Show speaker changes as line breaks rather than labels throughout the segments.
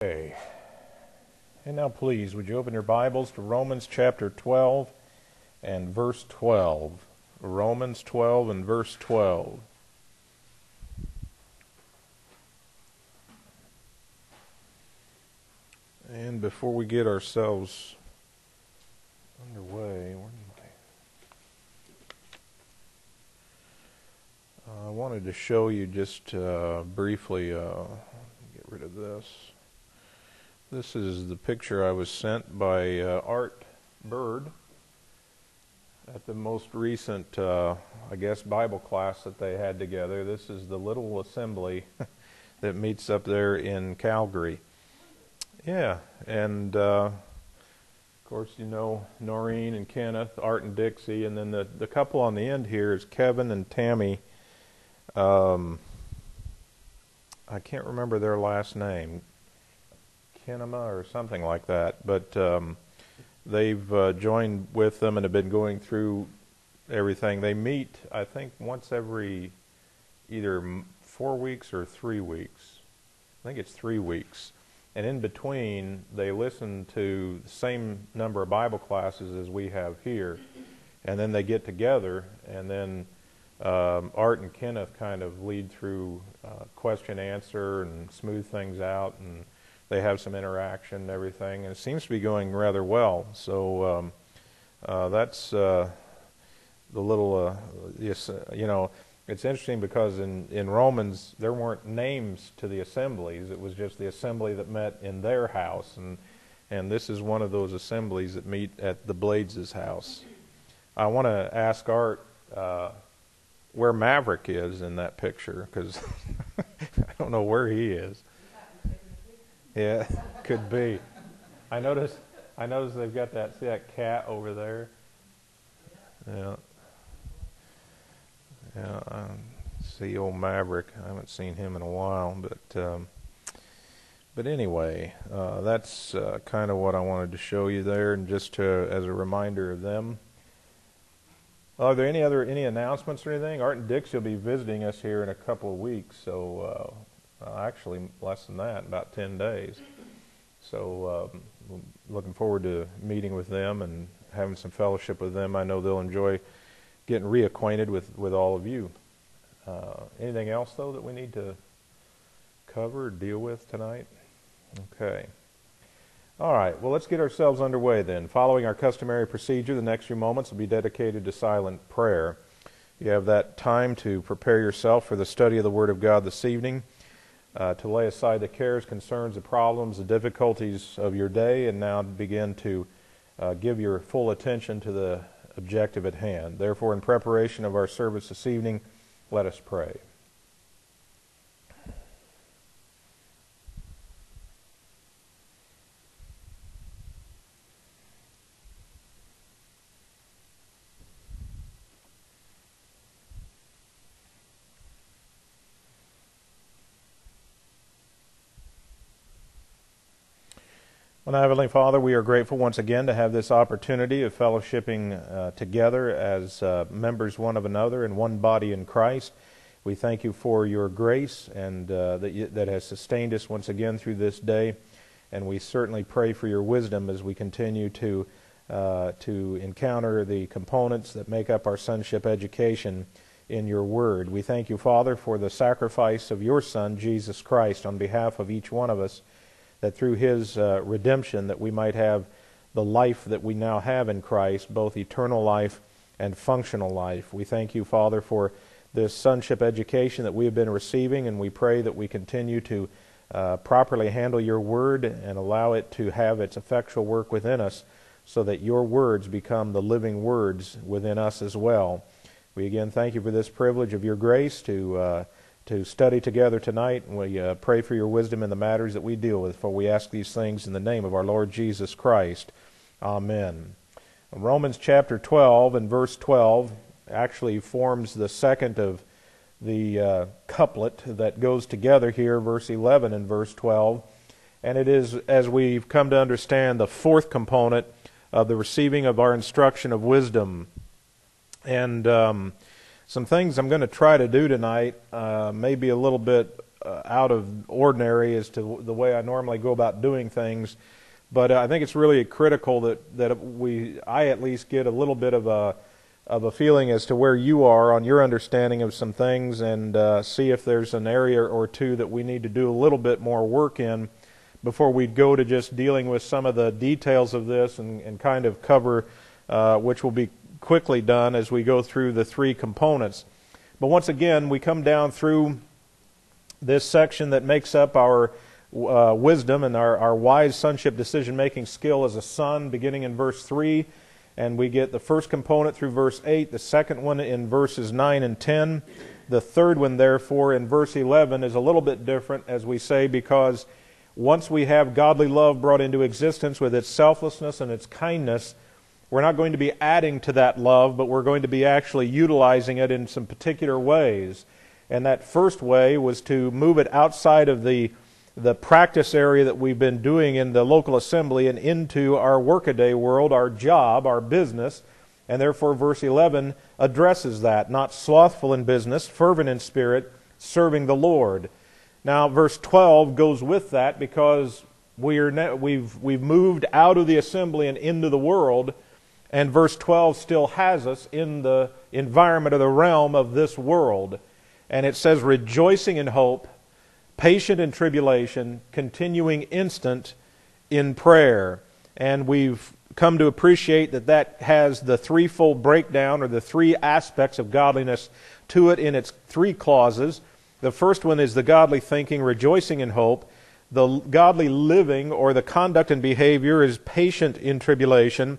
Okay. And now please, would you open your Bibles to Romans chapter 12 and verse 12. Romans 12 and verse 12. And before we get ourselves underway, I wanted to show you just briefly, get rid of this. This is the picture I was sent by Art Bird at the most recent, Bible class that they had together. This is the little assembly that meets up there in Calgary. Yeah, and of course, you know Noreen and Kenneth, Art and Dixie, and then the couple on the end here is Kevin and Tammy. I can't remember their last name, Kinema or something like that, but they've joined with them and have been going through everything. They meet, I think, once every either 4 weeks or 3 weeks. I think it's 3 weeks. And in between, they listen to the same number of Bible classes as we have here, and then they get together, and then Art and Kenneth kind of lead through question-answer and smooth things out, and they have some interaction and everything, and it seems to be going rather well. So that's the little, it's interesting because in Romans there weren't names to the assemblies. It was just the assembly that met in their house, and this is one of those assemblies that meet at the Blades' house. I want to ask Art where Maverick is in that picture, because I don't know where he is. Yeah, could be. I noticed they've got that cat over there. Yeah. Yeah, I see old Maverick. I haven't seen him in a while, but anyway, that's kind of what I wanted to show you there, and just as a reminder of them. Are there any announcements or anything? Art and Dixie will be visiting us here in a couple of weeks, so actually less than that, about 10 days. So looking forward to meeting with them and having some fellowship with them. I know they'll enjoy getting reacquainted with all of you. Anything else, though, that we need to cover or deal with tonight? Okay. All right, well, let's get ourselves underway then. Following our customary procedure, the next few moments will be dedicated to silent prayer. You have that time to prepare yourself for the study of the Word of God this evening, to lay aside the cares, concerns, the problems, the difficulties of your day, and now begin to give your full attention to the objective at hand. Therefore, in preparation of our service this evening, let us pray. Well, Heavenly Father, we are grateful once again to have this opportunity of fellowshipping together as members one of another in one body in Christ. We thank you for your grace and that has sustained us once again through this day, and we certainly pray for your wisdom as we continue to encounter the components that make up our sonship education in your Word. We thank you, Father, for the sacrifice of your Son, Jesus Christ, on behalf of each one of us, that through his redemption that we might have the life that we now have in Christ, both eternal life and functional life. We thank you, Father, for this sonship education that we have been receiving, and we pray that we continue to properly handle your word and allow it to have its effectual work within us, so that your words become the living words within us as well. We again thank you for this privilege of your grace to study together tonight, and we pray for your wisdom in the matters that we deal with, for we ask these things in the name of our Lord Jesus Christ. Amen. Romans chapter 12 and verse 12 actually forms the second of the couplet that goes together here, verse 11 and verse 12, and it is, as we've come to understand, the fourth component of the receiving of our instruction of wisdom. And some things I'm going to try to do tonight may be a little bit out of ordinary as to the way I normally go about doing things. But I think it's really critical that I at least get a little bit of a feeling as to where you are on your understanding of some things, and see if there's an area or two that we need to do a little bit more work in before we go to just dealing with some of the details of this and kind of cover, which will be quickly done as we go through the three components. But once again, we come down through this section that makes up our wisdom and our wise sonship decision-making skill as a son, beginning in verse 3. And we get the first component through verse 8, the second one in verses 9 and 10. The third one, therefore, in verse 11 is a little bit different, as we say, because once we have godly love brought into existence with its selflessness and its kindness, we're not going to be adding to that love, but we're going to be actually utilizing it in some particular ways. And that first way was to move it outside of the practice area that we've been doing in the local assembly and into our workaday world, our job, our business. And therefore verse 11 addresses that. Not slothful in business, fervent in spirit, serving the Lord. Now verse 12 goes with that because we've moved out of the assembly and into the world. And verse 12 still has us in the environment of the realm of this world. And it says, rejoicing in hope, patient in tribulation, continuing instant in prayer. And we've come to appreciate that has the threefold breakdown, or the three aspects of godliness to it in its three clauses. The first one is the godly thinking, rejoicing in hope. The godly living, or the conduct and behavior, is patient in tribulation.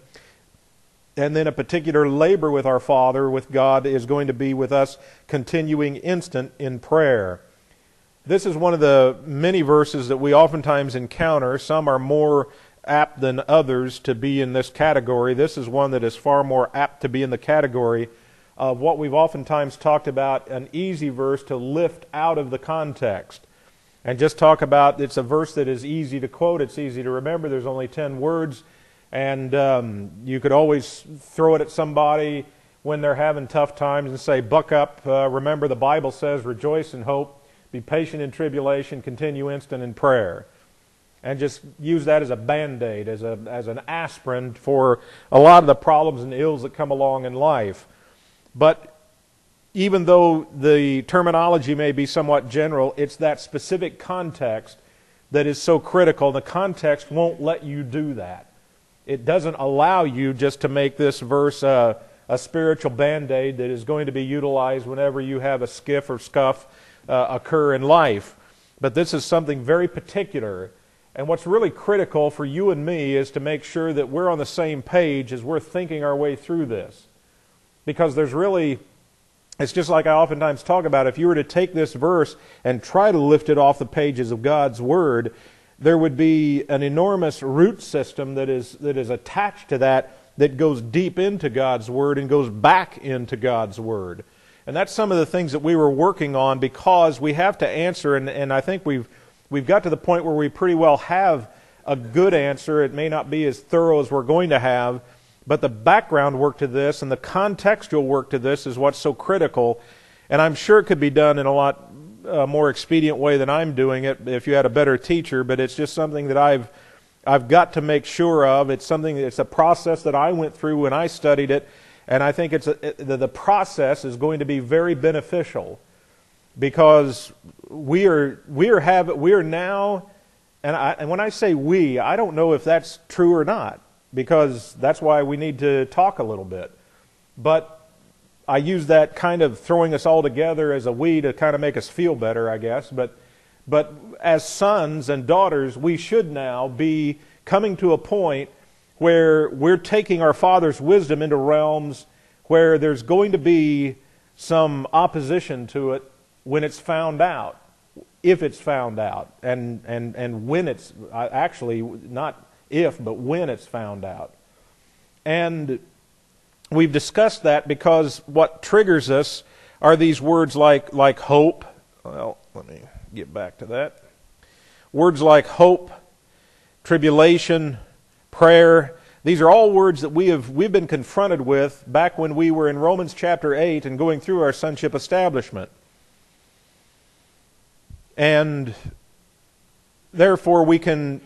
And then a particular labor with our Father, with God, is going to be with us continuing instant in prayer. This is one of the many verses that we oftentimes encounter. Some are more apt than others to be in this category. This is one that is far more apt to be in the category of what we've oftentimes talked about, an easy verse to lift out of the context. And just talk about, it's a verse that is easy to quote, it's easy to remember, there's only 10 words. And you could always throw it at somebody when they're having tough times and say, buck up, remember the Bible says, rejoice in hope, be patient in tribulation, continue instant in prayer. And just use that as a Band-Aid, as an aspirin for a lot of the problems and ills that come along in life. But even though the terminology may be somewhat general, it's that specific context that is so critical. The context won't let you do that. It doesn't allow you just to make this verse a spiritual Band-Aid that is going to be utilized whenever you have a skiff or scuff occur in life. But this is something very particular. And what's really critical for you and me is to make sure that we're on the same page as we're thinking our way through this. Because it's just like I oftentimes talk about, if you were to take this verse and try to lift it off the pages of God's Word, there would be an enormous root system that is attached to that goes deep into God's Word and goes back into God's Word. And that's some of the things that we were working on, because we have to answer, and I think we've got to the point where we pretty well have a good answer. It may not be as thorough as we're going to have, but the background work to this and the contextual work to this is what's so critical. And I'm sure it could be done in a lot more expedient way than I'm doing it if you had a better teacher, but it's just something that I've got to make sure of. It's a process that I went through when I studied it, and I think the process is going to be very beneficial, because we are now, and when I say we, I don't know if that's true or not, because that's why we need to talk a little bit. But I use that kind of throwing us all together as a we to kind of make us feel better, I guess. But as sons and daughters, we should now be coming to a point where we're taking our Father's wisdom into realms where there's going to be some opposition to it when it's found out, if it's found out, and when it's, actually not if, but when it's found out. And we've discussed that because what triggers us are these words like hope. Well, let me get back to that. Words like hope, tribulation, prayer. These are all words that we've been confronted with back when we were in Romans chapter 8 and going through our sonship establishment. And therefore we can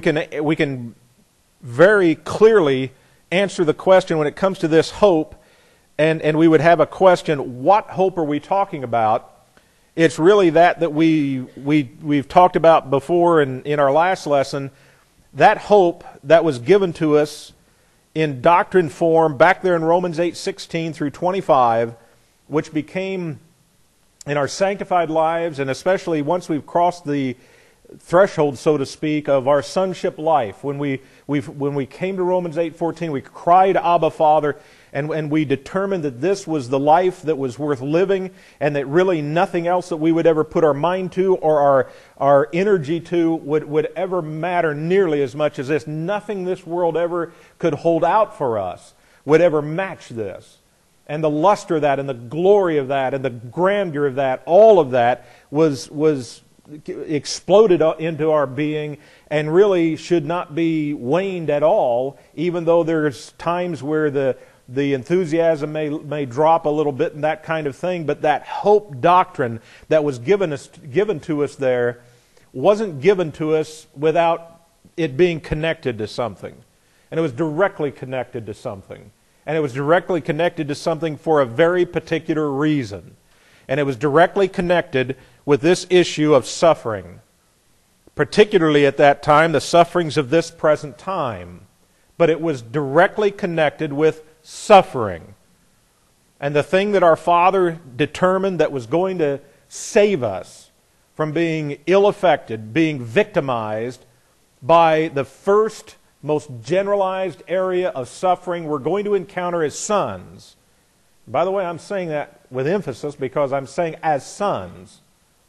very clearly answer the question when it comes to this hope, and we would have a question, what hope are we talking about? It's really that we've talked about before in our last lesson, that hope that was given to us in doctrine form back there in Romans 8:16 through 25, which became in our sanctified lives, and especially once we've crossed the threshold, so to speak, of our sonship life. When we came to Romans 8:14, we cried, Abba, Father, and we determined that this was the life that was worth living, and that really nothing else that we would ever put our mind to or our energy to would ever matter nearly as much as this. Nothing this world ever could hold out for us would ever match this. And the luster of that, and the glory of that, and the grandeur of that, all of that was exploded into our being, and really should not be waned at all, even though there's times where the enthusiasm may drop a little bit and that kind of thing. But that hope doctrine that was given to us there wasn't given to us without it being connected to something. And it was directly connected to something. And it was directly connected to something for a very particular reason. And it was directly connected with this issue of suffering. Particularly at that time, the sufferings of this present time. But it was directly connected with suffering. And the thing that our Father determined that was going to save us from being ill-affected, being victimized by the first most generalized area of suffering we're going to encounter as sons. By the way, I'm saying that with emphasis because I'm saying as sons,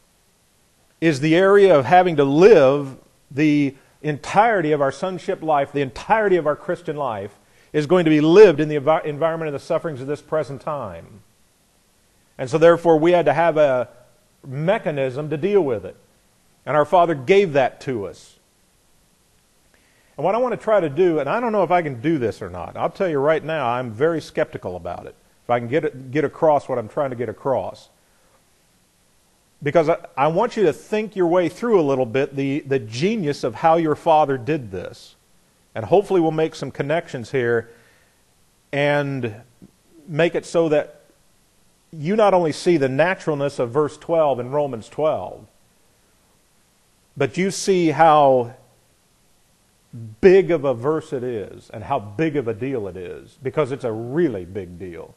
is the area of having to live the entirety of our sonship life, the entirety of our Christian life, is going to be lived in the environment of the sufferings of this present time. And so therefore we had to have a mechanism to deal with it. And our Father gave that to us. And what I want to try to do, and I don't know if I can do this or not, I'll tell you right now, I'm very skeptical about it, if I can get across what I'm trying to get across. Because I want you to think your way through a little bit the genius of how your Father did this. And hopefully we'll make some connections here and make it so that you not only see the naturalness of verse 12 in Romans 12, but you see how big of a verse it is and how big of a deal it is, because it's a really big deal.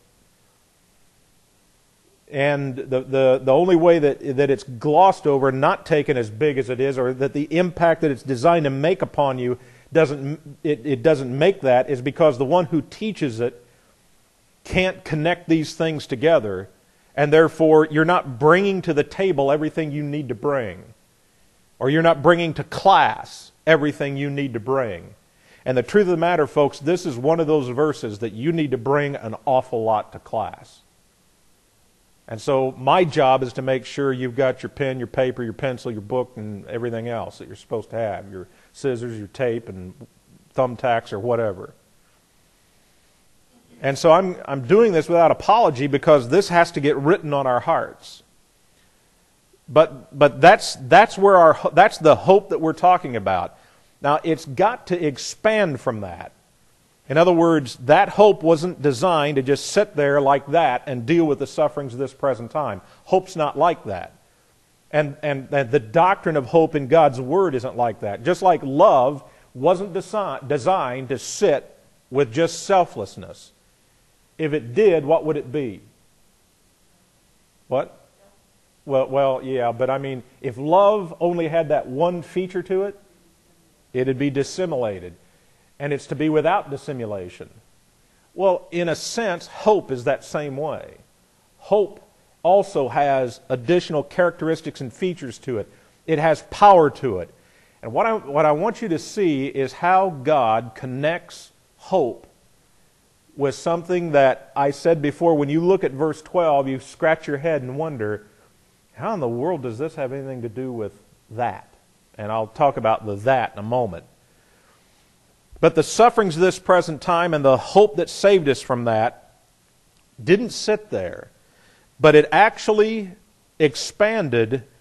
And the only way that it's glossed over, not taken as big as it is, or that the impact that it's designed to make upon you doesn't make that, is because the one who teaches it can't connect these things together, and therefore you're not bringing to the table everything you need to bring, or you're not bringing to class everything you need to bring. And the truth of the matter, folks, this is one of those verses that you need to bring an awful lot to class. And so my job is to make sure you've got your pen, your paper, your pencil, your book, and everything else that you're supposed to have, your scissors, your tape, and thumbtacks, or whatever. And so I'm doing this without apology, because this has to get written on our hearts. But that's the hope that we're talking about. Now, it's got to expand from that. In other words, that hope wasn't designed to just sit there like that and deal with the sufferings of this present time. Hope's not like that. And the doctrine of hope in God's Word isn't like that. Just like love wasn't designed to sit with just selflessness. If it did, what would it be? What? Well, yeah, but I mean, if love only had that one feature to it, it'd be dissimulated. And it's to be without dissimulation. Well, in a sense, hope is that same way. Hope also has additional characteristics and features to it. It has power to it. And what I want you to see is how God connects hope with something that I said before. When you look at verse 12, you scratch your head and wonder, how in the world does this have anything to do with that? And I'll talk about the that in a moment. But the sufferings of this present time and the hope that saved us from that didn't sit there, but it actually expanded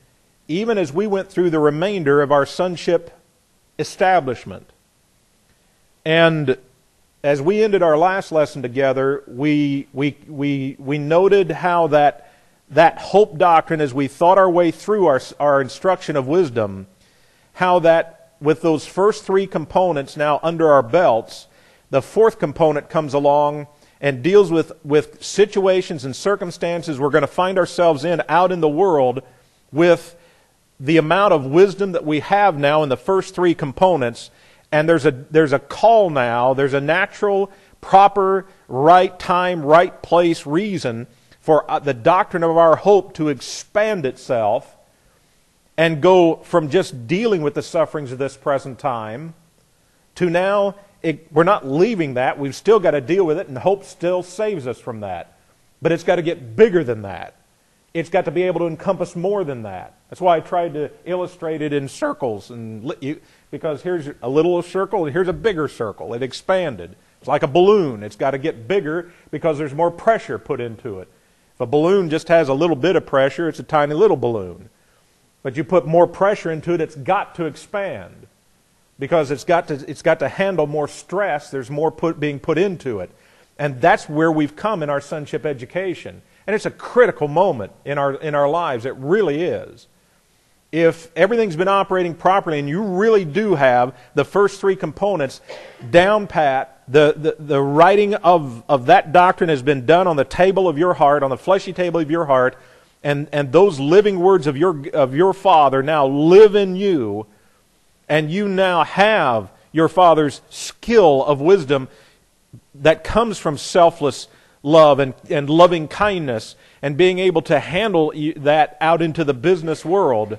even as we went through the remainder of our sonship establishment. And as we ended our last lesson together, we noted how that hope doctrine, as we thought our way through our instruction of wisdom, how that with those first three components now under our belts, the fourth component comes along and deals with situations and circumstances we're going to find ourselves in out in the world with the amount of wisdom that we have now in the first three components. And there's a call now, there's a natural, proper, right time, right place reason for the doctrine of our hope to expand itself and go from just dealing with the sufferings of this present time to now, we're not leaving that. We've still got to deal with it, and hope still saves us from that. But it's got to get bigger than that. It's got to be able to encompass more than that. That's why I tried to illustrate it in circles, because here's a little circle and here's a bigger circle. It expanded. It's like a balloon. It's got to get bigger because there's more pressure put into it. If a balloon just has a little bit of pressure, it's a tiny little balloon. But you put more pressure into it, it's got to expand. Because it's got to handle more stress. There's more being put into it. And that's where we've come in our sonship education. And it's a critical moment in our lives. It really is. If everything's been operating properly and you really do have the first three components down pat, the writing of that doctrine has been done on the table of your heart, on the fleshy table of your heart, and those living words of your Father now live in you, and you now have your Father's skill of wisdom that comes from selfless love and loving kindness and being able to handle that out into the business world.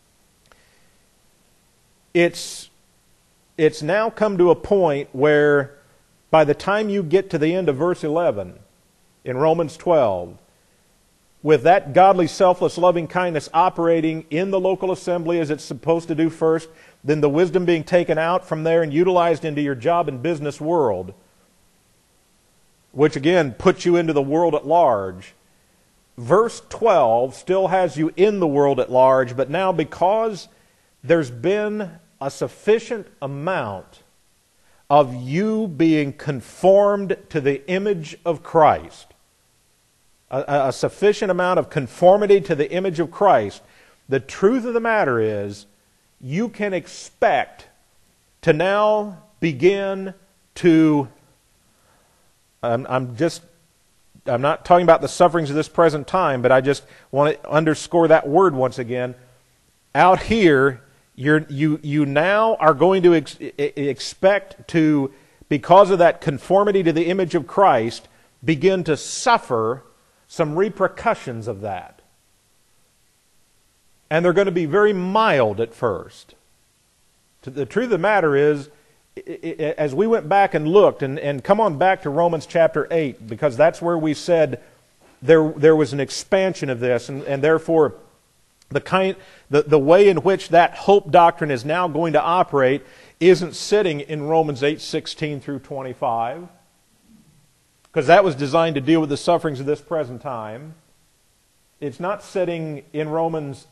It's now come to a point where by the time you get to the end of verse 11 in Romans 12, with that godly, selfless, loving kindness operating in the local assembly as it's supposed to do first, then the wisdom being taken out from there and utilized into your job and business world, which again puts you into the world at large. Verse 12 still has you in the world at large, but now because there's been a sufficient amount of you being conformed to the image of Christ, a sufficient amount of conformity to the image of Christ, the truth of the matter is you can expect to now begin to, I'm not talking about the sufferings of this present time, but I just want to underscore that word once again. Out here, you now are going to expect to, because of that conformity to the image of Christ, begin to suffer some repercussions of that. And they're going to be very mild at first. The truth of the matter is, as we went back and looked, and come on back to Romans chapter 8, because that's where we said there was an expansion of this, and therefore the way in which that hope doctrine is now going to operate isn't sitting in Romans 8:16 through 25, because that was designed to deal with the sufferings of this present time. It's not sitting in Romans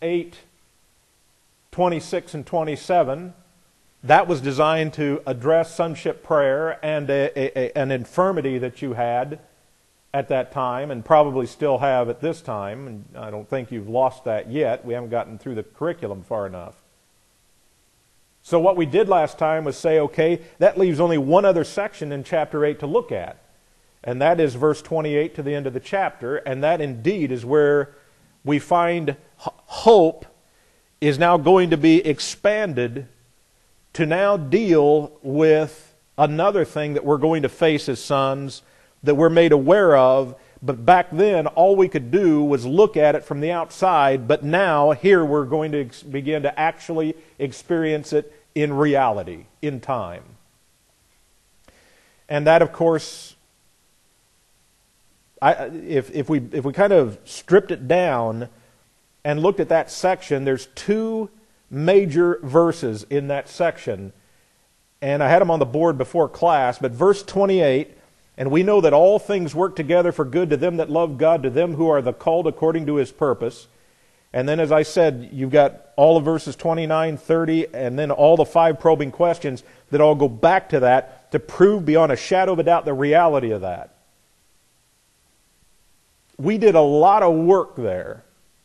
8:26 and 27. That was designed to address sonship prayer and an infirmity that you had at that time and probably still have at this time. And I don't think you've lost that yet. We haven't gotten through the curriculum far enough. So what we did last time was say, okay, that leaves only one other section in chapter 8 to look at. And that is verse 28 to the end of the chapter. And that indeed is where we find hope is now going to be expanded to now deal with another thing that we're going to face as sons that we're made aware of. But back then, all we could do was look at it from the outside. But now, here, we're going to begin to actually experience it in reality, in time. And that, of course, if we kind of stripped it down and looked at that section, there's two major verses in that section. And I had them on the board before class, but verse 28, and we know that all things work together for good to them that love God, to them who are the called according to His purpose. And then, as I said, you've got all of verses 29, 30, and then all the 5 probing questions that all go back to that to prove beyond a shadow of a doubt the reality of that. We did a lot of work there.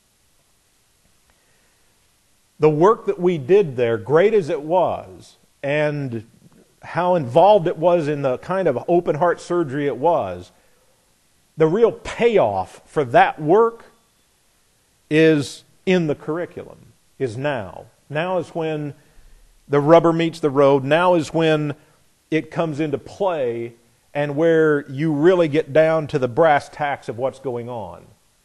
The work that we did there, great as it was, and how involved it was in the kind of open heart surgery it was, the real payoff for that work is in the curriculum, is now. Now is when the rubber meets the road. Now is when it comes into play and where you really get down to the brass tacks of what's going on.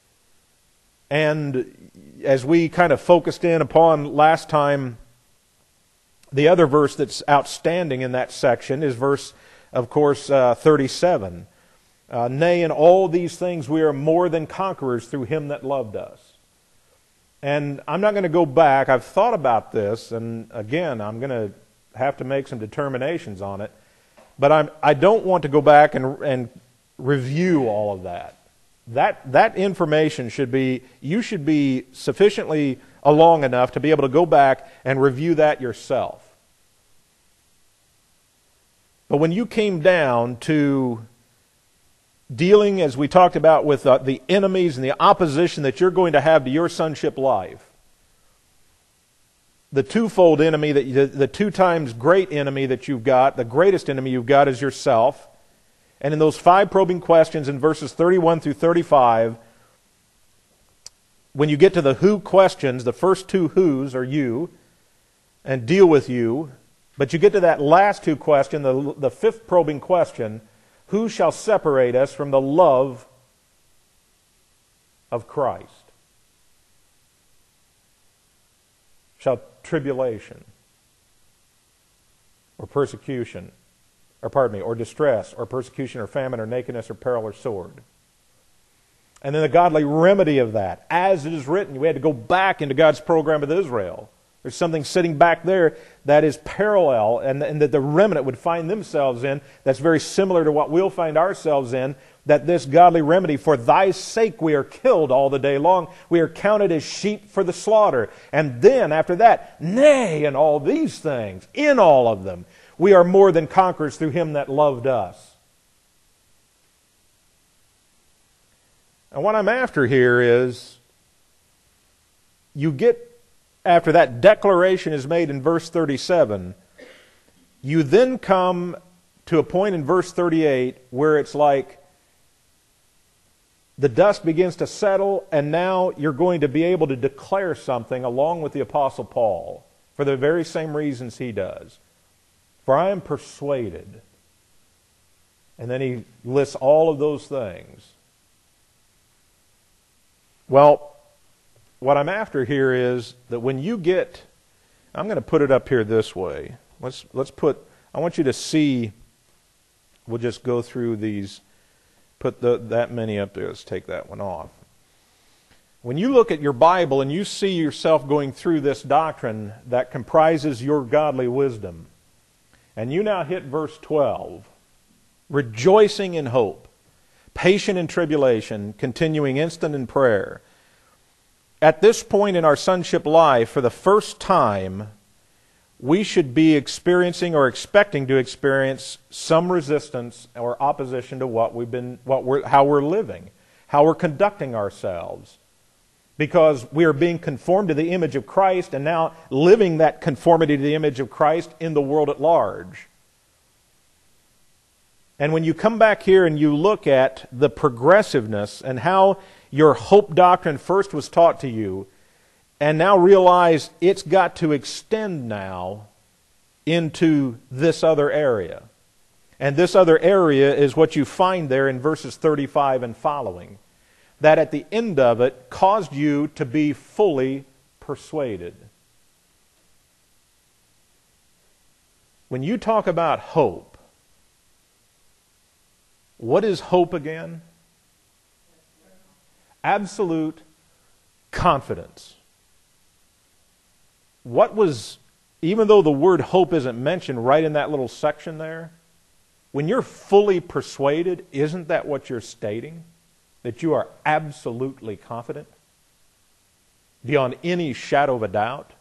And as we kind of focused in upon last time, the other verse that's outstanding in that section is verse, of course, 37. Nay, in all these things we are more than conquerors through Him that loved us. And I'm not going to go back. I've thought about this, and again, I'm going to have to make some determinations on it. But I don't want to go back and review all of that. That information you should be sufficiently along enough to be able to go back and review that yourself. But when you came down to dealing, as we talked about, with the enemies and the opposition that you're going to have to your sonship life, the twofold enemy, the 2 times great enemy that you've got, the greatest enemy you've got is yourself. And in those 5 probing questions in verses 31 through 35, when you get to the who questions, the first 2 who's are you, and deal with you. But you get to that last 2 question, the 5th probing question, who shall separate us from the love of Christ? Shall tribulation, or persecution, or distress, or persecution, or famine, or nakedness, or peril, or sword? And then the godly remedy of that, as it is written, we had to go back into God's program with Israel. There's something sitting back there that is parallel and that the remnant would find themselves in that's very similar to what we'll find ourselves in, that this godly remedy, for thy sake we are killed all the day long. We are counted as sheep for the slaughter. And then after that, nay, in all these things, in all of them, we are more than conquerors through Him that loved us. And what I'm after here is, you get, after that declaration is made in verse 37, you then come to a point in verse 38 where it's like the dust begins to settle, and now you're going to be able to declare something along with the Apostle Paul for the very same reasons he does. For I am persuaded. And then he lists all of those things. Well, what I'm after here is that when you get, I'm going to put it up here this way. Let's put, I want you to see, we'll just go through these, put that many up there. Let's take that one off. When you look at your Bible and you see yourself going through this doctrine that comprises your godly wisdom, and you now hit verse 12, rejoicing in hope, patient in tribulation, continuing instant in prayer. At this point in our sonship life, for the first time, we should be experiencing or expecting to experience some resistance or opposition to how we're living, how we're conducting ourselves. Because we are being conformed to the image of Christ and now living that conformity to the image of Christ in the world at large. And when you come back here and you look at the progressiveness and how your hope doctrine first was taught to you, and now realize it's got to extend now into this other area. And this other area is what you find there in verses 35 and following. That at the end of it caused you to be fully persuaded. When you talk about hope, what is hope again? Absolute confidence. What was, even though the word hope isn't mentioned right in that little section there, when you're fully persuaded, isn't that what you're stating? That you are absolutely confident? beyond any shadow of a doubt.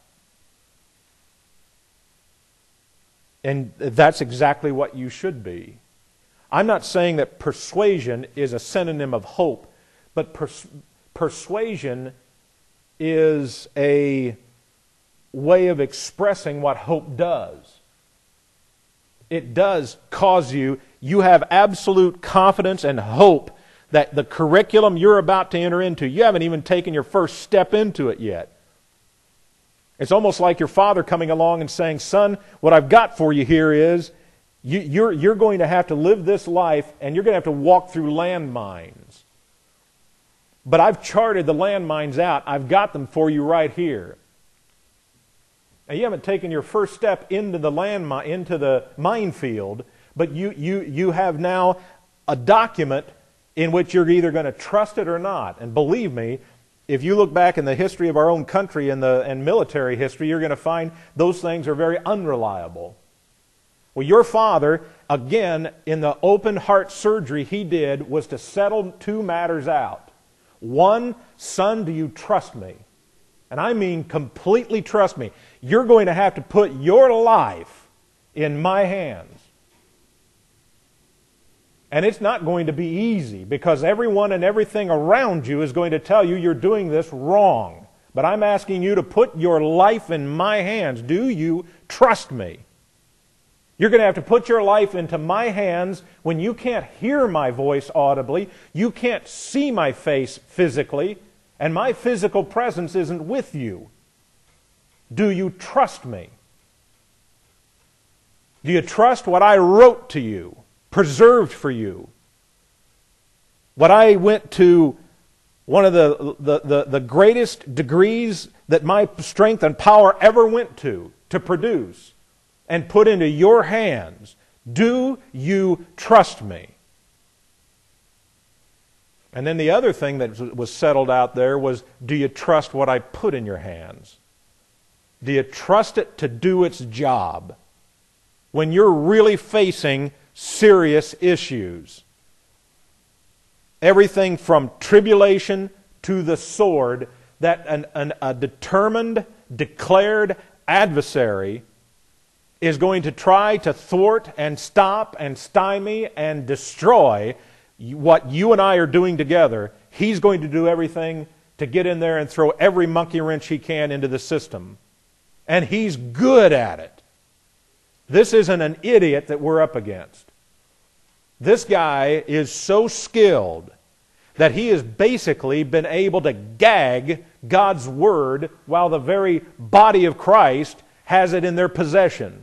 And that's exactly what you should be. I'm not saying that persuasion is a synonym of hope, but persuasion is a way of expressing what hope does. It does cause you have absolute confidence and hope that the curriculum you're about to enter into, you haven't even taken your first step into it yet. It's almost like your father coming along and saying, son, what I've got for you here is you're going to have to live this life and you're going to have to walk through landmines. But I've charted the landmines out. I've got them for you right here. Now, you haven't taken your first step into the minefield, but you have now a document in which you're either going to trust it or not. And believe me, if you look back in the history of our own country and military history, you're going to find those things are very unreliable. Well, your father, again, in the open heart surgery he did, was to settle two matters out. One, son, do you trust me? And I mean completely trust me. You're going to have to put your life in my hands. And it's not going to be easy because everyone and everything around you is going to tell you you're doing this wrong. But I'm asking you to put your life in my hands. Do you trust me? You're going to have to put your life into my hands when you can't hear my voice audibly, you can't see my face physically, and my physical presence isn't with you. Do you trust me? Do you trust what I wrote to you? Preserved for you. What I went to one of the greatest degrees that my strength and power ever went to produce and put into your hands. Do you trust me? And then the other thing that was settled out there was, do you trust what I put in your hands? Do you trust it to do its job when you're really facing serious issues? Everything from tribulation to the sword that a determined, declared adversary is going to try to thwart and stop and stymie and destroy what you and I are doing together. He's going to do everything to get in there and throw every monkey wrench he can into the system. And he's good at it. This isn't an idiot that we're up against. This guy is so skilled that he has basically been able to gag God's Word while the very body of Christ has it in their possession.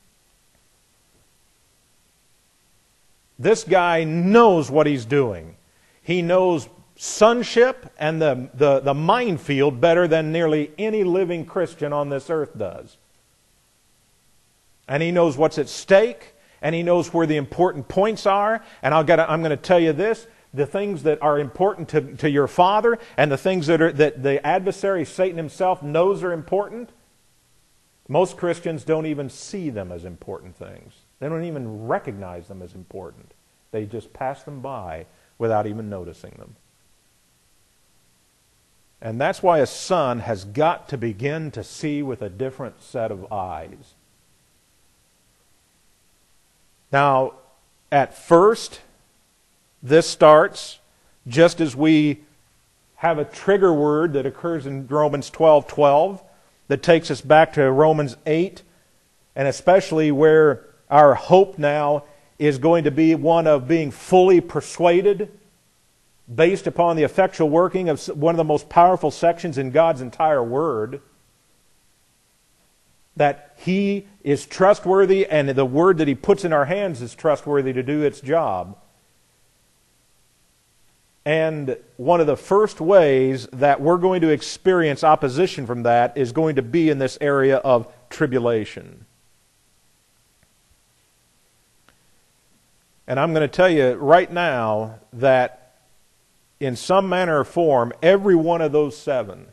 This guy knows what he's doing. He knows sonship and the minefield better than nearly any living Christian on this earth does. And he knows what's at stake, and he knows where the important points are. And I'm going to tell you this, the things that are important to your father and the things that the adversary, Satan himself, knows are important, most Christians don't even see them as important things. They don't even recognize them as important. They just pass them by without even noticing them. And that's why a son has got to begin to see with a different set of eyes. Now, at first, this starts just as we have a trigger word that occurs in Romans 12:12 that takes us back to Romans 8, and especially where our hope now is going to be one of being fully persuaded based upon the effectual working of one of the most powerful sections in God's entire Word, that He is trustworthy and the Word that He puts in our hands is trustworthy to do its job. And one of the first ways that we're going to experience opposition from that is going to be in this area of tribulation. And I'm going to tell you right now that in some manner or form, every one of those 7,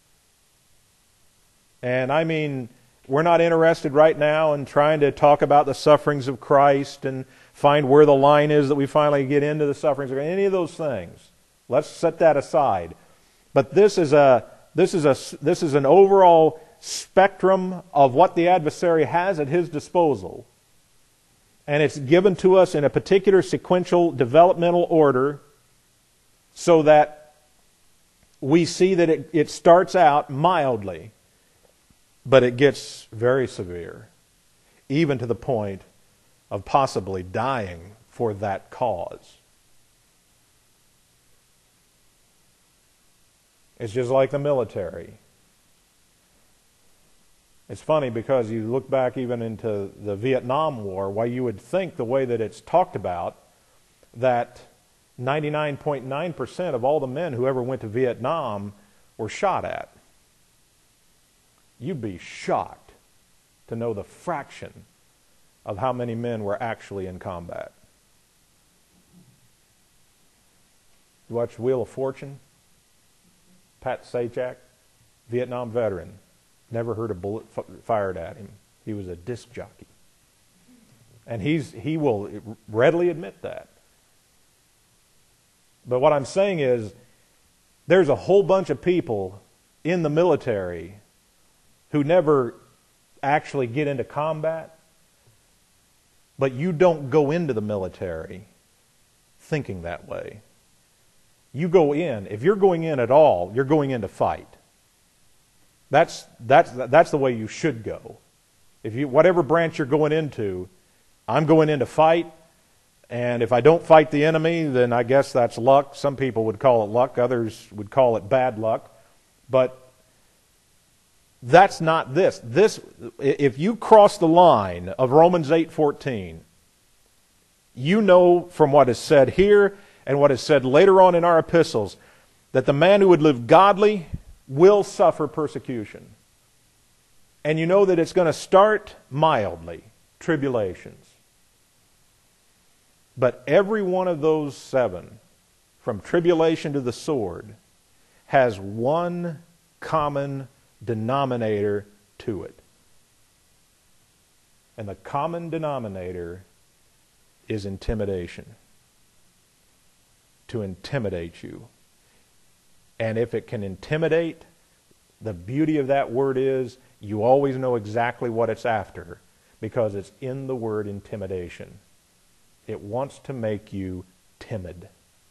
and I mean, we're not interested right now in trying to talk about the sufferings of Christ and find where the line is that we finally get into the sufferings of Christ, any of those things. Let's set that aside. But this is a this is an overall spectrum of what the adversary has at his disposal. And it's given to us in a particular sequential developmental order so that we see that it starts out mildly, but it gets very severe, even to the point of possibly dying for that cause. It's just like the military. It's funny because you look back even into the Vietnam War, why you would think the way that it's talked about, that 99.9% of all the men who ever went to Vietnam were shot at. You'd be shocked to know the fraction of how many men were actually in combat. You watch Wheel of Fortune? Pat Sajak, Vietnam veteran, never heard a bullet fired at him. He was a disc jockey. And he will readily admit that. But what I'm saying is, there's a whole bunch of people in the military who never actually get into combat, but you don't go into the military thinking that way. You go in, if you're going in at all, you're going in to fight. That's the way you should go. If you, whatever branch you're going into, I'm going in to fight, and if I don't fight the enemy, then I guess that's luck. Some people would call it luck, others would call it bad luck. But that's not this. If you cross the line of Romans 8:14, you know from what is said here and what is said later on in our epistles, that the man who would live godly will suffer persecution. And you know that it's going to start mildly, tribulations. But every one of those 7, from tribulation to the sword, has one common denominator to it. And the common denominator is intimidation. To intimidate you. And if it can intimidate, the beauty of that word is you always know exactly what it's after, because it's in the word intimidation. It wants to make you timid.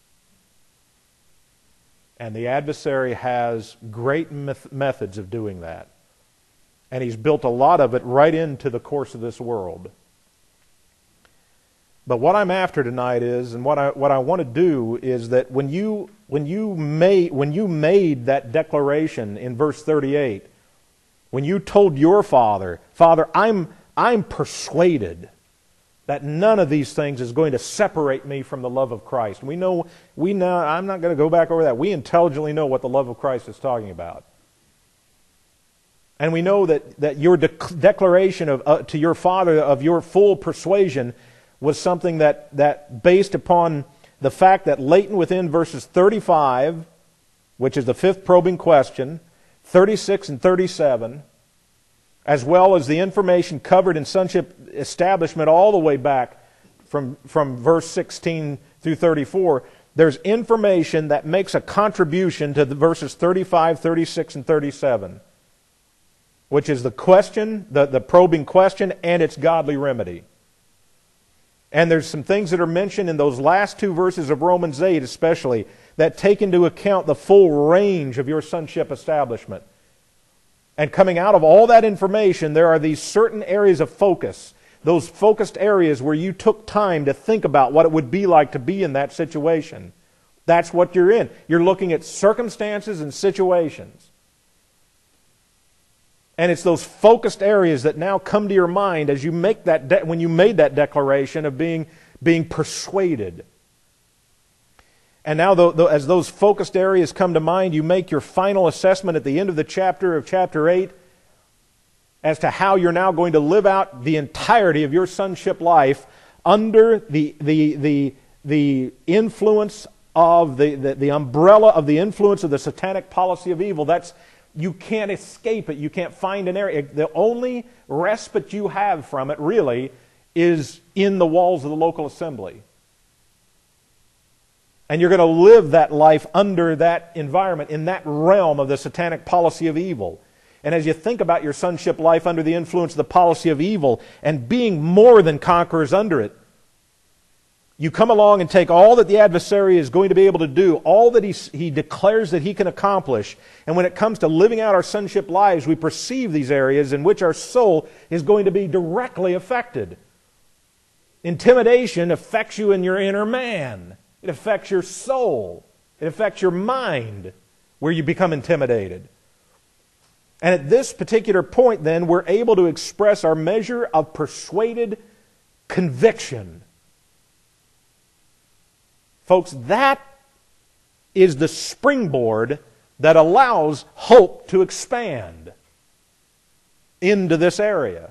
And the adversary has great methods of doing that. And he's built a lot of it right into the course of this world. But what I'm after tonight is, and what I want to do is that when you made that declaration in verse 38, when you told your Father, I'm persuaded that none of these things is going to separate me from the love of Christ. We know, I'm not going to go back over that. We intelligently know what the love of Christ is talking about. And we know that your declaration to your Father of your full persuasion was something that based upon the fact that latent within verses 35, which is the 5th probing question, 36 and 37, as well as the information covered in sonship establishment all the way back from verse 16 through 34, there's information that makes a contribution to the verses 35, 36, and 37, which is the question, the probing question, and its godly remedy. And there's some things that are mentioned in those last 2 verses of Romans 8 especially that take into account the full range of your sonship establishment. And coming out of all that information, there are these certain areas of focus, those focused areas where you took time to think about what it would be like to be in that situation. That's what you're in. You're looking at circumstances and situations. And it's those focused areas that now come to your mind as you make that when you made that declaration of being persuaded. And now, as those focused areas come to mind, you make your final assessment at the end of the chapter of chapter 8 as to how you're now going to live out the entirety of your sonship life under the influence of the umbrella of the influence of the satanic policy of evil. You can't escape it. You can't find an area. The only respite you have from it, really, is in the walls of the local assembly. And you're going to live that life under that environment, in that realm of the satanic policy of evil. And as you think about your sonship life under the influence of the policy of evil and being more than conquerors under it, you come along and take all that the adversary is going to be able to do, all that he declares that he can accomplish. And when it comes to living out our sonship lives, we perceive these areas in which our soul is going to be directly affected. Intimidation affects you in your inner man. It affects your soul. It affects your mind, where you become intimidated. And at this particular point, then, we're able to express our measure of persuaded conviction. Folks, that is the springboard that allows hope to expand into this area.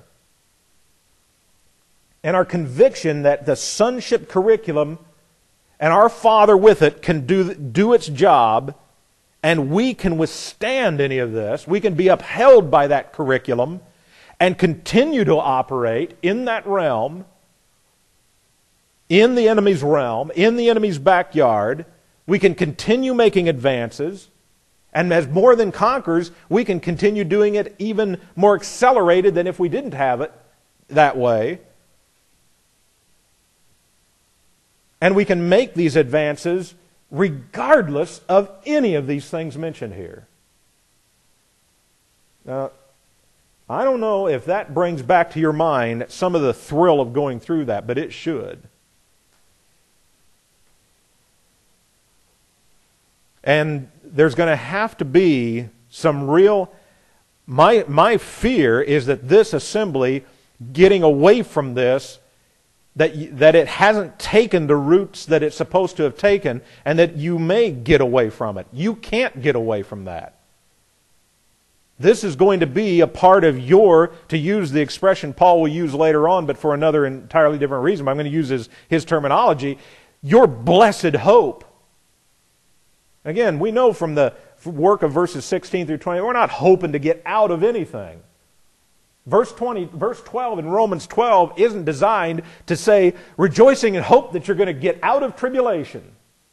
And our conviction that the sonship curriculum and our Father with it can do its job, and we can withstand any of this. We can be upheld by that curriculum and continue to operate in that realm, in the enemy's realm, in the enemy's backyard. We can continue making advances, and as more than conquerors, we can continue doing it even more accelerated than if we didn't have it that way. And we can make these advances regardless of any of these things mentioned here. Now, I don't know if that brings back to your mind some of the thrill of going through that, but it should. And there's going to have to be some real... My fear is that this assembly, getting away from this, that it hasn't taken the roots that it's supposed to have taken, and that you may get away from it. You can't get away from that. This is going to be a part of your, to use the expression Paul will use later on, but for another entirely different reason, but I'm going to use his terminology, your blessed hope. Again, we know from the work of verses 16 through 20, we're not hoping to get out of anything. Verse 12 in Romans 12 isn't designed to say, rejoicing in hope that you're going to get out of tribulation.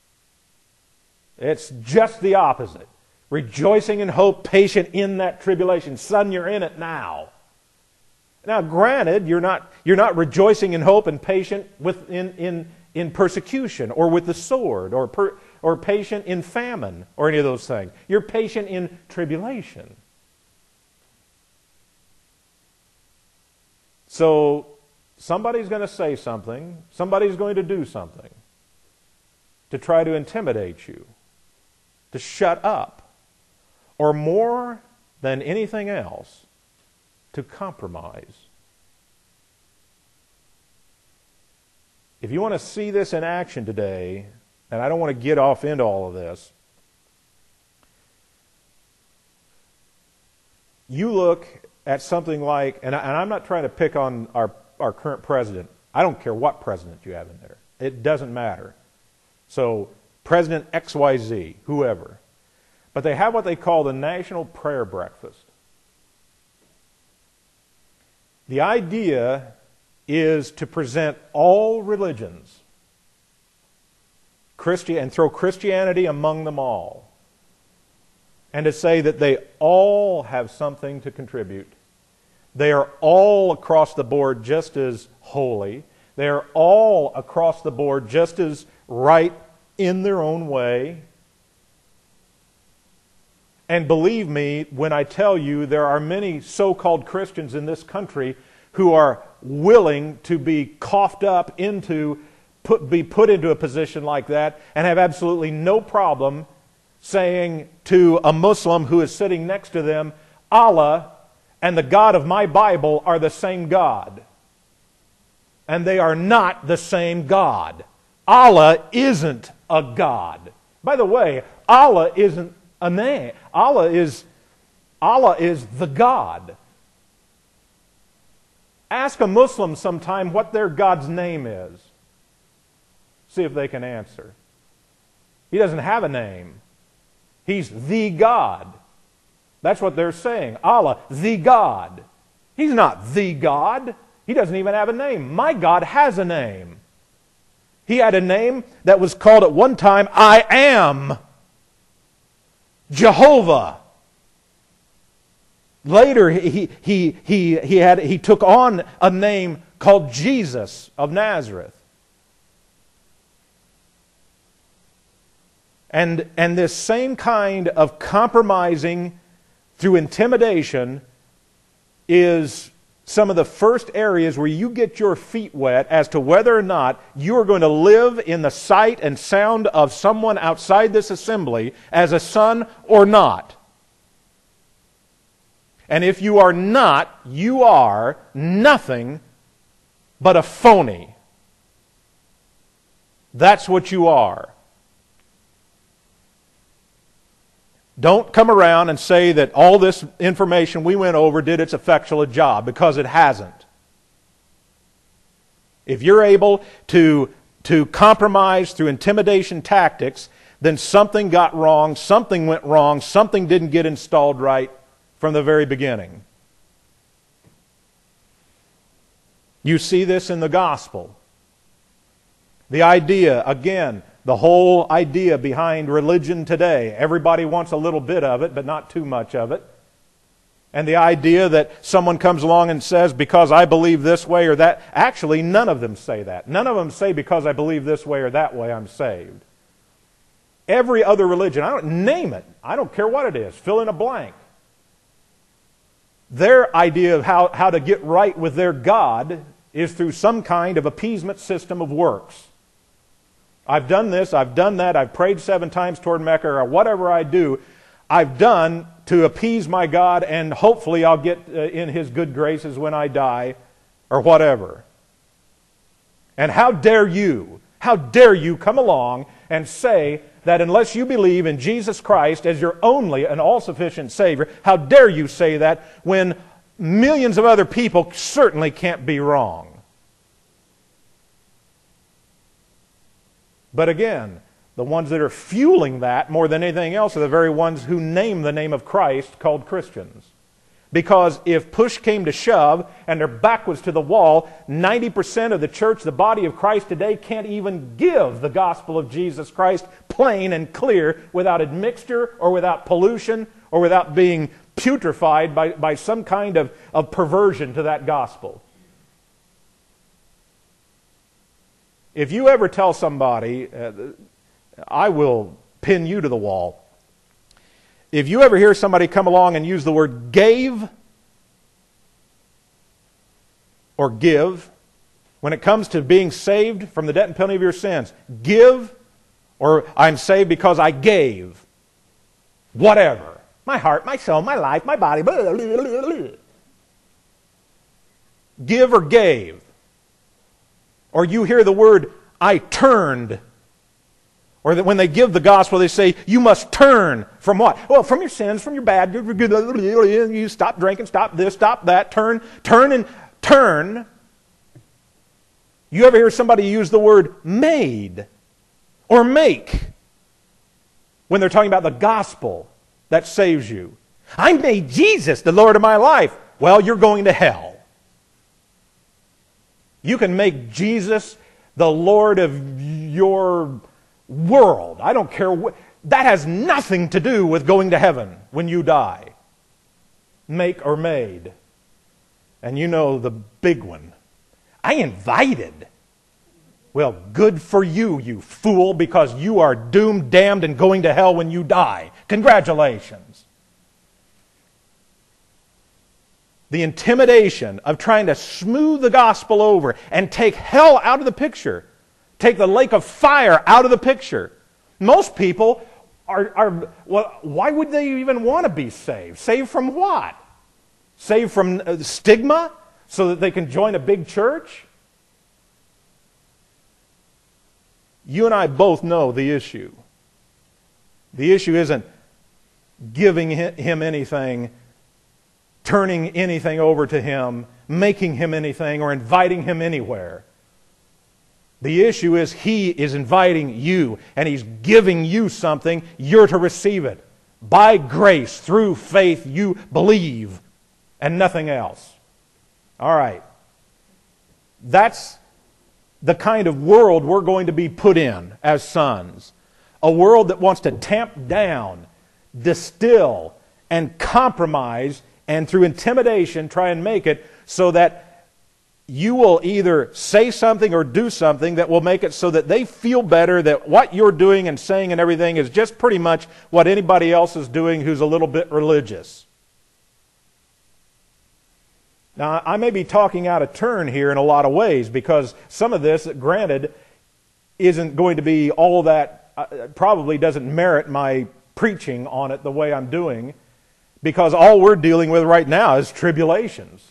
It's just the opposite. Rejoicing in hope, patient in that tribulation. Son, you're in it now. Now, granted, you're not rejoicing in hope and patient in persecution or with the sword or patient in famine or any of those things. You're patient in tribulation. So somebody's going to say something, somebody's going to do something to try to intimidate you, to shut up, or more than anything else, to compromise. If you want to see this in action today, and I don't want to get off into all of this, you look at something like, and I'm not trying to pick on our current president. I don't care what president you have in there. It doesn't matter. So, President XYZ, whoever. But they have what they call the National Prayer Breakfast. The idea is to present all religions, and throw Christianity among them all, and to say that they all have something to contribute. They are all across the board just as holy. They are all across the board just as right in their own way. And believe me when I tell you, there are many so-called Christians in this country who are willing to be coughed up into, be put into a position like that, and have absolutely no problem saying to a Muslim who is sitting next to them, Allah and the God of my Bible are the same God. And they are not the same God. Allah isn't a God. By the way, Allah isn't a name. Allah is the God. Ask a Muslim sometime what their God's name is. See if they can answer. He doesn't have a name. He's the God. That's what they're saying. Allah, the God. He's not the God. He doesn't even have a name. My God has a name. He had a name that was called at one time, I am Jehovah. Later, he took on a name called Jesus of Nazareth. And this same kind of compromising through intimidation is some of the first areas where you get your feet wet as to whether or not you are going to live in the sight and sound of someone outside this assembly as a son or not. And if you are not, you are nothing but a phony. That's what you are. Don't come around and say that all this information we went over did its effectual job, because it hasn't. If you're able to compromise through intimidation tactics, then something got wrong, something went wrong, something didn't get installed right from the very beginning. You see this in the gospel. The idea, again, the whole idea behind religion today. Everybody wants a little bit of it, but not too much of it. And the idea that someone comes along and says, because I believe this way or that. Actually, none of them say that. None of them say, because I believe this way or that way, I'm saved. Every other religion, I don't name it. I don't care what it is. Fill in a blank. Their idea of how to get right with their God is through some kind of appeasement system of works. I've done this, I've done that, I've prayed 7 times toward Mecca, or whatever I do, I've done to appease my God, and hopefully I'll get in His good graces when I die, or whatever. And how dare you come along and say that unless you believe in Jesus Christ as your only and all-sufficient Savior, how dare you say that when millions of other people certainly can't be wrong? But again, the ones that are fueling that more than anything else are the very ones who name the name of Christ, called Christians. Because if push came to shove and their back was to the wall, 90% of the church, the body of Christ today, can't even give the gospel of Jesus Christ plain and clear without admixture or without pollution or without being putrefied by some kind of perversion to that gospel. If you ever tell somebody, I will pin you to the wall. If you ever hear somebody come along and use the word gave or give, when it comes to being saved from the debt and penalty of your sins, give, or I'm saved because I gave, whatever. My heart, my soul, my life, my body, blah, blah, blah, blah, blah. Give or gave. Or you hear the word, I turned. Or that when they give the gospel, they say, you must turn from what? Well, from your sins, from your bad. You stop drinking, stop this, stop that. Turn. You ever hear somebody use the word made or make when they're talking about the gospel that saves you? I made Jesus the Lord of my life. Well, you're going to hell. You can make Jesus the Lord of your world. I don't care what. That has nothing to do with going to heaven when you die. Make or made. And you know the big one. I invited. Well, good for you, you fool, because you are doomed, damned, and going to hell when you die. Congratulations. The intimidation of trying to smooth the gospel over and take hell out of the picture. Take the lake of fire out of the picture. Most people well, why would they even want to be saved? Saved from what? Saved from stigma so that they can join a big church? You and I both know the issue. The issue isn't giving him anything, turning anything over to him, making him anything, or inviting him anywhere. The issue is He is inviting you, and He's giving you something. You're to receive it. By grace, through faith, you believe, and nothing else. All right. That's the kind of world we're going to be put in as sons. A world that wants to tamp down, distill, and compromise, and through intimidation try and make it so that you will either say something or do something that will make it so that they feel better that what you're doing and saying and everything is just pretty much what anybody else is doing who's a little bit religious. Now, I may be talking out of turn here in a lot of ways because some of this, granted, isn't going to be all that, probably doesn't merit my preaching on it the way I'm doing, because all we're dealing with right now is tribulations.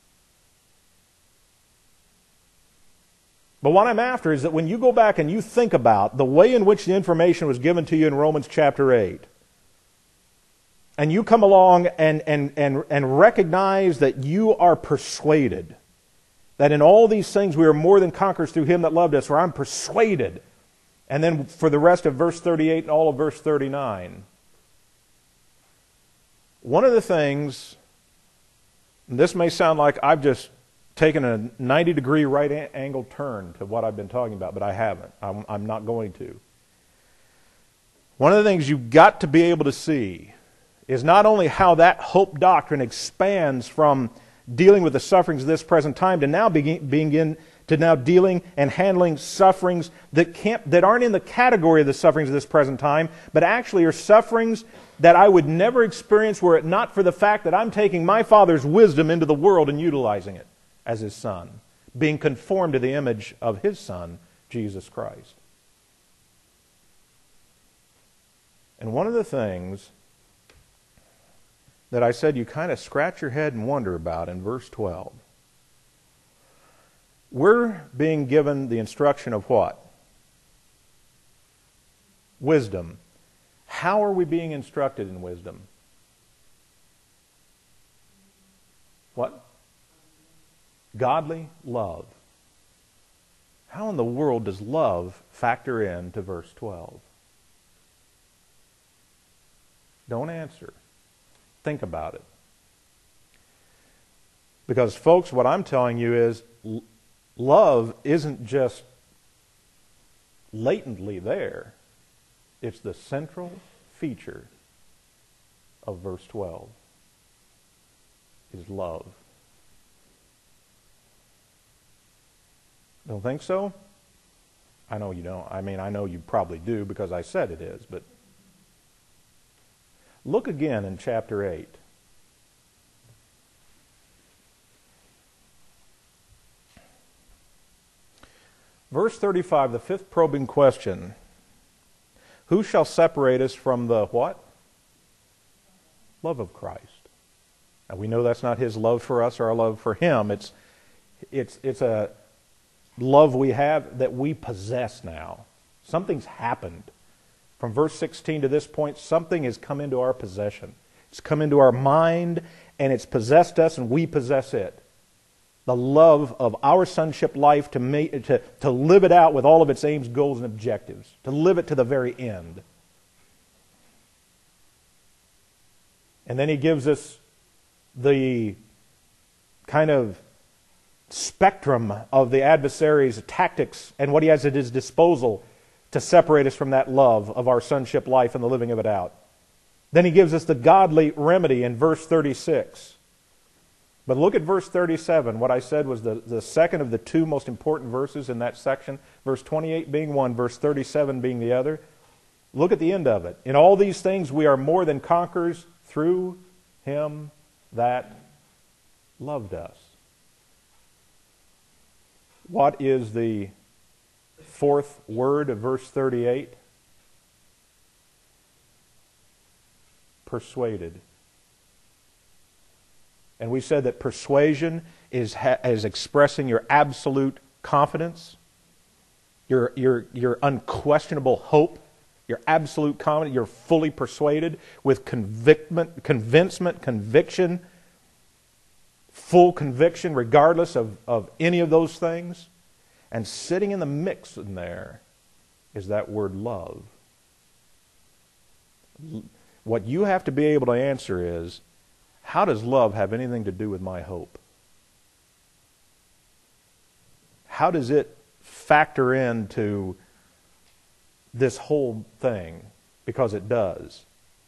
But what I'm after is that when you go back and you think about the way in which the information was given to you in Romans chapter 8, and you come along and recognize that you are persuaded that in all these things we are more than conquerors through Him that loved us, or I'm persuaded. And then for the rest of verse 38 and all of verse 39, one of the things, and this may sound like I've just taken a 90-degree right angle turn to what I've been talking about, but I haven't. I'm not going to. One of the things you've got to be able to see is not only how that hope doctrine expands from dealing with the sufferings of this present time to now begin to now dealing and handling sufferings that aren't in the category of the sufferings of this present time, but actually are sufferings that I would never experience were it not for the fact that I'm taking my Father's wisdom into the world and utilizing it as His Son, being conformed to the image of His Son, Jesus Christ. And one of the things that I said you kind of scratch your head and wonder about in verse 12. We're being given the instruction of what? Wisdom. How are we being instructed in wisdom? What? Godly love. How in the world does love factor into verse 12? Don't answer. Think about it. Because, folks, what I'm telling you is love isn't just latently there. It's the central feature of verse 12 is love. Don't think so? I know you don't. I mean, I know you probably do because I said it is, but look again in chapter 8. Verse 35, the fifth probing question. Who shall separate us from the what? Love of Christ. Now we know that's not His love for us or our love for Him. It's a love we have that we possess now. Something's happened. From verse 16 to this point, something has come into our possession. It's come into our mind, and it's possessed us, and we possess it. The love of our sonship life to live it out with all of its aims, goals, and objectives. To live it to the very end. And then He gives us the kind of spectrum of the adversary's tactics and what he has at his disposal to separate us from that love of our sonship life and the living of it out. Then He gives us the godly remedy in verse 36. But look at verse 37. What I said was the second of the two most important verses in that section. Verse 28 being one, verse 37 being the other. Look at the end of it. In all these things we are more than conquerors through Him that loved us. What is the fourth word of verse 38? Persuaded. And we said that persuasion is expressing your absolute confidence, your unquestionable hope, your absolute confidence. You're fully persuaded with convincement, conviction, full conviction, regardless of any of those things. And sitting in the mix in there is that word love. What you have to be able to answer is, how does love have anything to do with my hope? How does it factor into this whole thing, because it does.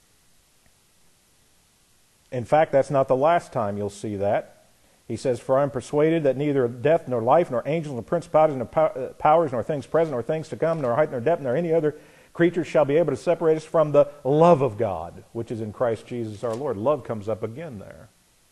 In fact, that's not the last time you'll see that. He says, "For I am persuaded that neither death, nor life, nor angels, nor principalities, nor powers, nor things present, nor things to come, nor height, nor depth, nor any other creature shall be able to separate us from the love of God, which is in Christ Jesus our Lord." Love comes up again there.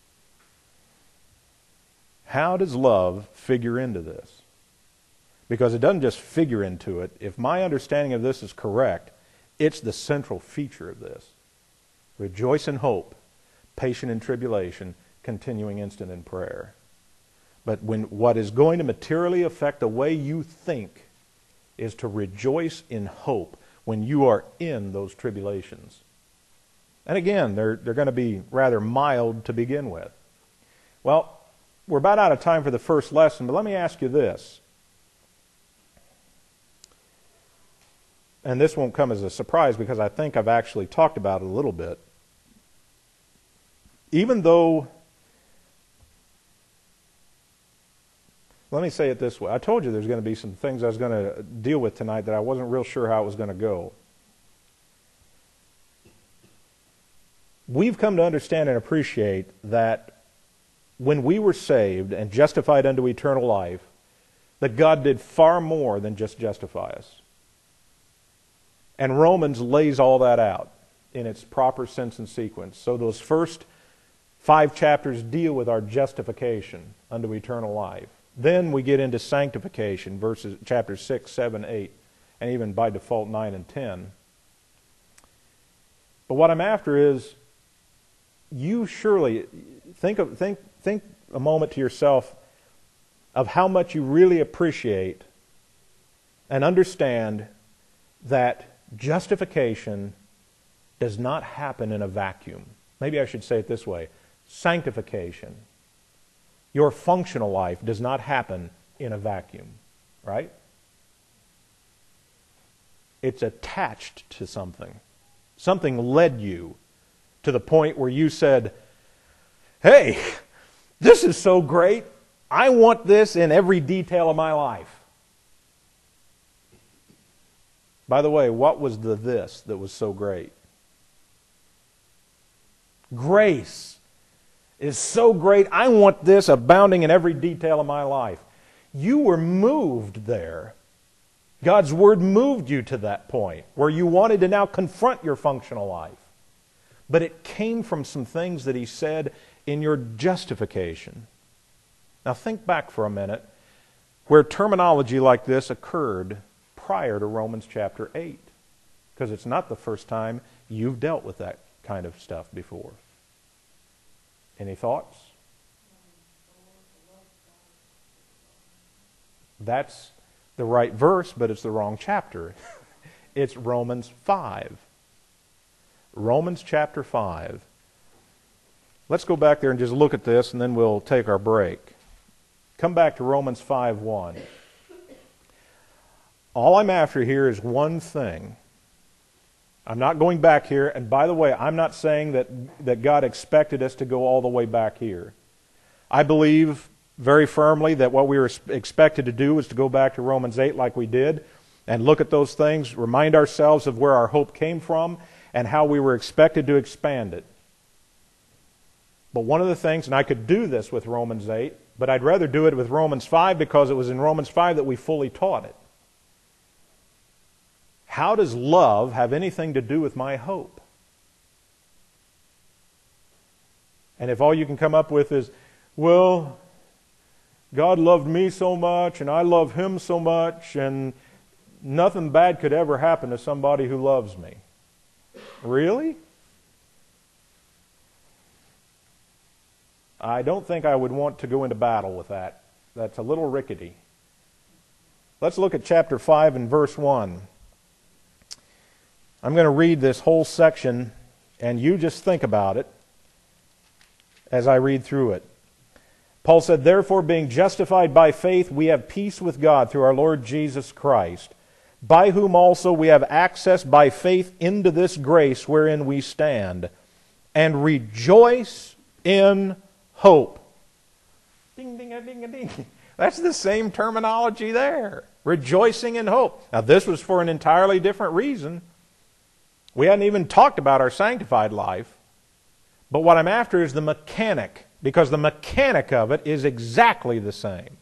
How does love figure into this? Because it doesn't just figure into it. If my understanding of this is correct, it's the central feature of this. Rejoice in hope, patient in tribulation, continuing instant in prayer. But when what is going to materially affect the way you think is to rejoice in hope when you are in those tribulations. And again, they're going to be rather mild to begin with. Well, we're about out of time for the first lesson, but let me ask you this. And this won't come as a surprise because I think I've actually talked about it a little bit. Even though, let me say it this way. I told you there's going to be some things I was going to deal with tonight that I wasn't real sure how it was going to go. We've come to understand and appreciate that when we were saved and justified unto eternal life, that God did far more than just justify us. And Romans lays all that out in its proper sense and sequence. So those first 5 chapters deal with our justification unto eternal life. Then we get into sanctification, chapters 6, 7, 8, and even by default 9 and 10. But what I'm after is, you surely think a moment to yourself of how much you really appreciate and understand that justification does not happen in a vacuum. Maybe I should say it this way. Sanctification, your functional life, does not happen in a vacuum, right? It's attached to something. Something led you to the point where you said, "Hey, this is so great. I want this in every detail of my life." By the way, what was the this that was so great? Grace is so great. I want this abounding in every detail of my life. You were moved there. God's Word moved you to that point where you wanted to now confront your functional life. But it came from some things that He said in your justification. Now think back for a minute where terminology like this occurred prior to Romans chapter 8. Because it's not the first time you've dealt with that kind of stuff before. Any thoughts? That's the right verse, but it's the wrong chapter. It's Romans 5. Romans chapter 5. Let's go back there and just look at this, and then we'll take our break. Come back to Romans 5:1. All I'm after here is one thing. I'm not going back here, and by the way, I'm not saying that God expected us to go all the way back here. I believe very firmly that what we were expected to do was to go back to Romans 8 like we did, and look at those things, remind ourselves of where our hope came from, and how we were expected to expand it. But one of the things, and I could do this with Romans 8, but I'd rather do it with Romans 5 because it was in Romans 5 that we fully taught it. How does love have anything to do with my hope? And if all you can come up with is, well, God loved me so much and I love Him so much and nothing bad could ever happen to somebody who loves me. Really? I don't think I would want to go into battle with that. That's a little rickety. Let's look at chapter 5 and verse 1. I'm going to read this whole section, and you just think about it as I read through it. Paul said, "Therefore, being justified by faith, we have peace with God through our Lord Jesus Christ, by whom also we have access by faith into this grace wherein we stand, and rejoice in hope." Ding, ding, ding, ding. That's the same terminology there. Rejoicing in hope. Now, this was for an entirely different reason. We hadn't even talked about our sanctified life. But what I'm after is the mechanic, because the mechanic of it is exactly the same.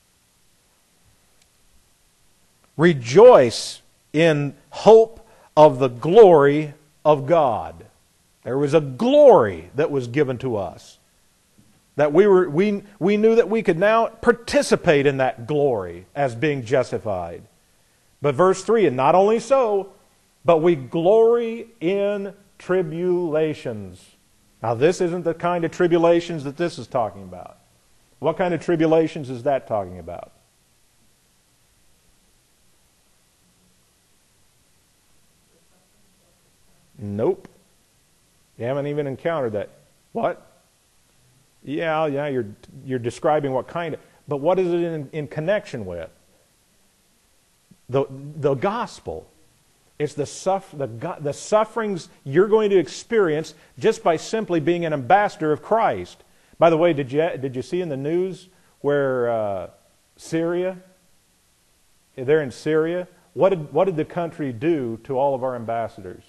Rejoice in hope of the glory of God. There was a glory that was given to us. That we knew that we could now participate in that glory as being justified. But verse 3, and not only so, but we glory in tribulations. Now this isn't the kind of tribulations that this is talking about. What kind of tribulations is that talking about? Nope. You haven't even encountered that. What? Yeah, you're describing what kind of, but what is it in connection with? The gospel. It's the sufferings you're going to experience just by simply being an ambassador of Christ. By the way, did you see in the news where Syria? They're in Syria. What did the country do to all of our ambassadors?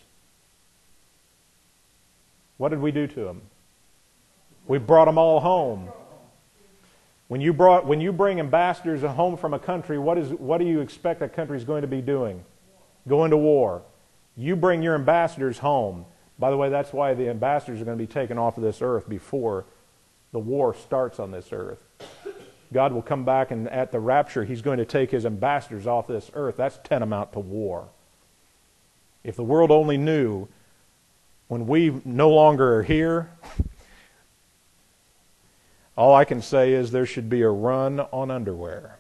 What did we do to them? We brought them all home. When you bring ambassadors home from a country, what do you expect that country is going to be doing? Going to war. You bring your ambassadors home. By the way, that's why the ambassadors are going to be taken off of this earth before the war starts on this earth. God will come back, and at the rapture, He's going to take His ambassadors off this earth. That's tantamount to war. If the world only knew, when we no longer are here, all I can say is there should be a run on underwear.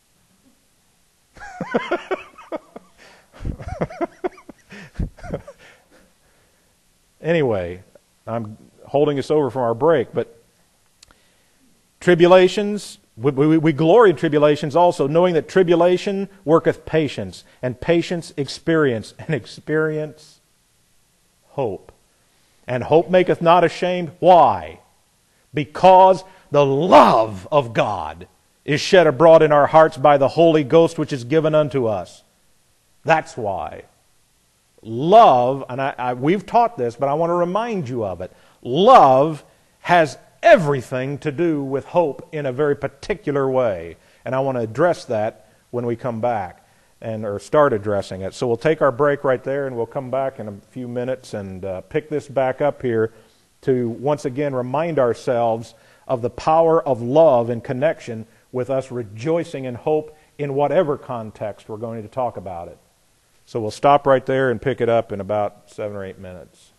Anyway, I'm holding us over from our break, but tribulations, we glory in tribulations also, knowing that tribulation worketh patience, and patience experience, and experience hope. And hope maketh not ashamed. Why? Because the love of God is shed abroad in our hearts by the Holy Ghost which is given unto us. That's why. Love, and we've taught this, but I want to remind you of it. Love has everything to do with hope in a very particular way. And I want to address that when we come back, or start addressing it. So we'll take our break right there, and we'll come back in a few minutes and pick this back up here to once again remind ourselves of the power of love in connection with us rejoicing in hope in whatever context we're going to talk about it. So we'll stop right there and pick it up in about 7 or 8 minutes.